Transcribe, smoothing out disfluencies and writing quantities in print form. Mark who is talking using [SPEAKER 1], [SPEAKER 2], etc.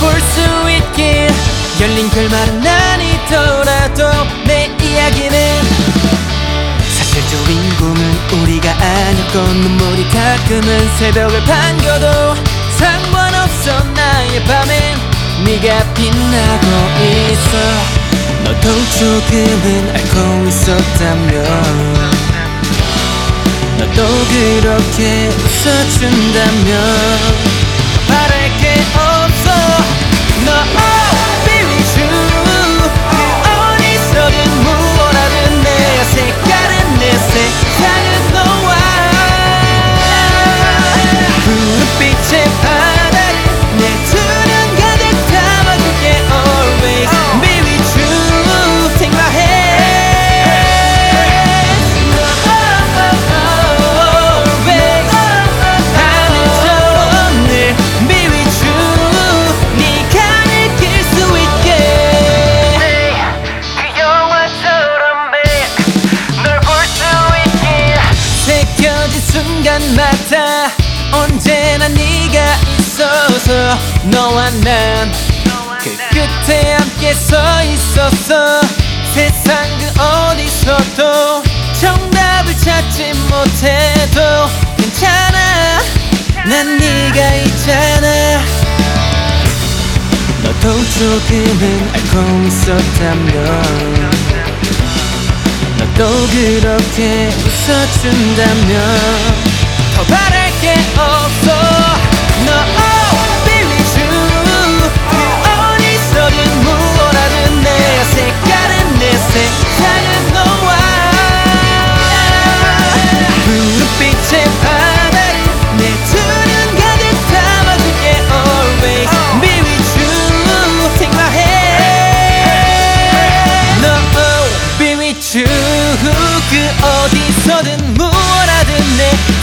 [SPEAKER 1] 볼 수 있길 열린 결말은 아니더라도 내 이야기는 사실 주인공은 우리가 아니었고 눈물이 가끔은 새벽을 반겨도 상관없어 나의 밤엔 네가 빛나고 있어 너도 조금은 알고 있었다면 너도 그렇게 웃어준다면 바랄 게 없어 No be with you 그 어디서든 무엇하든 내 색깔은 내 세상은 너와 푸른빛의 바다를 내 두 눈 가득 담아줄게 Always be with you Take my hand Always 하늘처럼 늘 be with you 네가 느낄 수 있게 그 영화처럼 매일 널 볼 수 있게 새겨진 순간마다 언제나 네가 있어서 너와 난 그 끝에 함께 서 있었어 세상 그 어디서도 정답을 찾지 못해도 괜찮아 난 네가 있잖아 너도 조금은 알고 있었다면 너도 그렇게 웃어준다면 더 바랄 게 없어 No be with you 그 어디서든 무엇하든 내 색깔은 내 세상은 너와 푸른빛의 바다를 내 두 눈 가득 담아줄게 Always be with you Take my hand No be with you 그 어디서든 무엇하든 내